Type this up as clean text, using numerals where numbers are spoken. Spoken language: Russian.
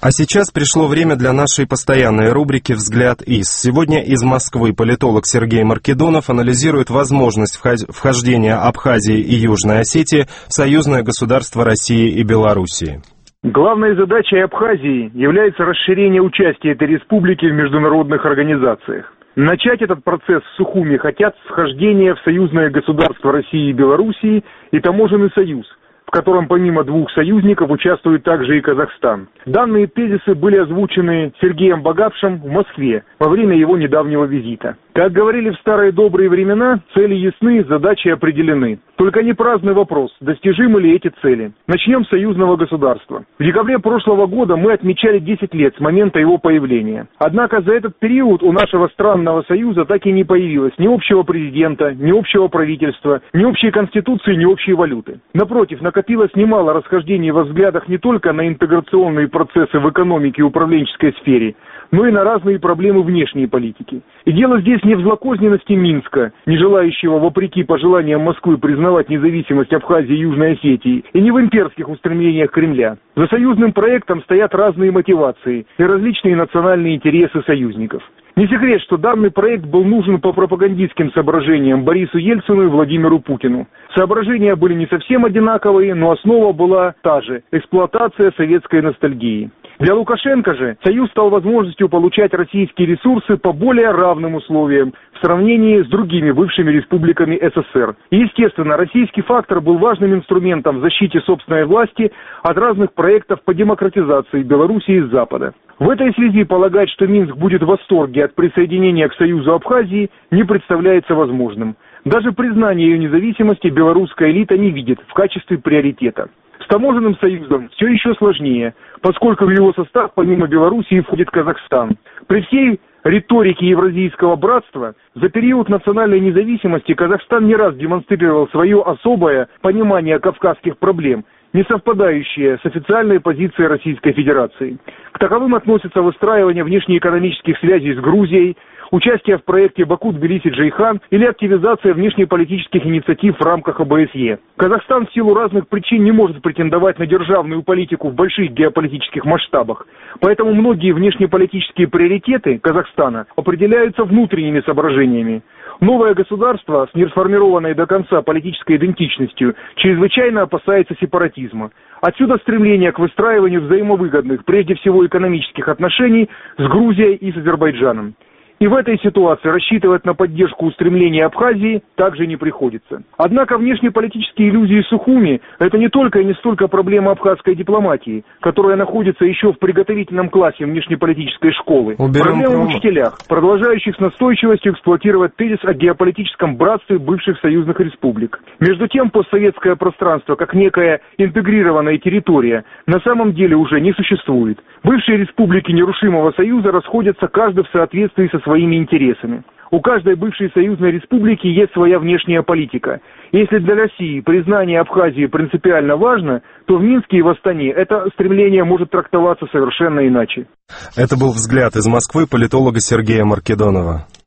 А сейчас пришло время для нашей постоянной рубрики «Взгляд из». Сегодня из Москвы политолог Сергей Маркедонов анализирует возможность вхождения Абхазии и Южной Осетии в союзное государство России и Белоруссии. Главной задачей Абхазии является расширение участия этой республики в международных организациях. Начать этот процесс в Сухуми хотят с вхождения в союзное государство России и Белоруссии и таможенный союз, в котором помимо двух союзников участвует также и Казахстан. Данные тезисы были озвучены Сергеем Багапшем в Москве во время его недавнего визита. Как говорили в старые добрые времена, цели ясны, задачи определены. Только не праздный вопрос, достижимы ли эти цели. Начнем с союзного государства. В декабре прошлого года мы отмечали 10 лет с момента его появления. Однако за этот период у нашего странного союза так и не появилось ни общего президента, ни общего правительства, ни общей конституции, ни общей валюты. Напротив, накопилось немало расхождений во взглядах не только на интеграционные процессы в экономике и управленческой сфере, но и на разные проблемы внешней политики. И дело здесь не в злокозненности Минска, не желающего, вопреки пожеланиям Москвы, признавать независимость Абхазии и Южной Осетии, и не в имперских устремлениях Кремля. За союзным проектом стоят разные мотивации и различные национальные интересы союзников. Не секрет, что данный проект был нужен по пропагандистским соображениям Борису Ельцину и Владимиру Путину. Соображения были не совсем одинаковые, но основа была та же – эксплуатация советской ностальгии. Для Лукашенко же союз стал возможностью получать российские ресурсы по более равным условиям в сравнении с другими бывшими республиками СССР. И, естественно, российский фактор был важным инструментом в защите собственной власти от разных проектов по демократизации Белоруссии с Запада. В этой связи полагать, что Минск будет в восторге от присоединения к Союзу Абхазии, не представляется возможным. Даже признание ее независимости белорусская элита не видит в качестве приоритета. С таможенным союзом все еще сложнее, поскольку в его состав помимо Белоруссии входит Казахстан. При всей риторике Евразийского братства за период национальной независимости Казахстан не раз демонстрировал свое особое понимание кавказских проблем, не совпадающее с официальной позицией Российской Федерации. К таковым относятся выстраивание внешнеэкономических связей с Грузией, участие в проекте Баку-Тбилиси-Джейхан или активизация внешнеполитических инициатив в рамках ОБСЕ. Казахстан в силу разных причин не может претендовать на державную политику в больших геополитических масштабах. Поэтому многие внешнеполитические приоритеты Казахстана определяются внутренними соображениями. Новое государство с несформированной до конца политической идентичностью чрезвычайно опасается сепаратизма. Отсюда стремление к выстраиванию взаимовыгодных, прежде всего экономических отношений с Грузией и с Азербайджаном. И в этой ситуации рассчитывать на поддержку устремлений Абхазии также не приходится. Однако внешнеполитические иллюзии Сухуми – это не только и не столько проблема абхазской дипломатии, которая находится еще в приготовительном классе внешнеполитической школы. Проблема в учителях, продолжающих с настойчивостью эксплуатировать тезис о геополитическом братстве бывших союзных республик. Между тем, постсоветское пространство, как некая интегрированная территория, на самом деле уже не существует. Бывшие республики нерушимого союза расходятся каждый в соответствии со своими интересами. У каждой бывшей союзной республики есть своя внешняя политика. Если для России признание Абхазии принципиально важно, то в Минске и в Астане это стремление может трактоваться совершенно иначе. Это был взгляд из Москвы политолога Сергея Маркедонова.